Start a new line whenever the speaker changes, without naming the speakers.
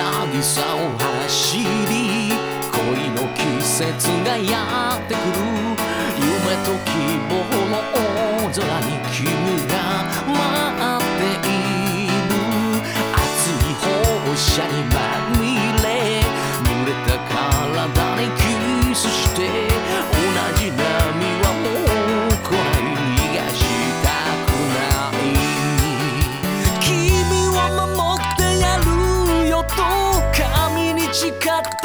渚を走り恋の季節がやってくる夢と希望の大空に君が待っている熱い放射にまみれ濡れた体にキスして同じ波はもう来ない逃がしたくない君を守ってやるよと神に誓った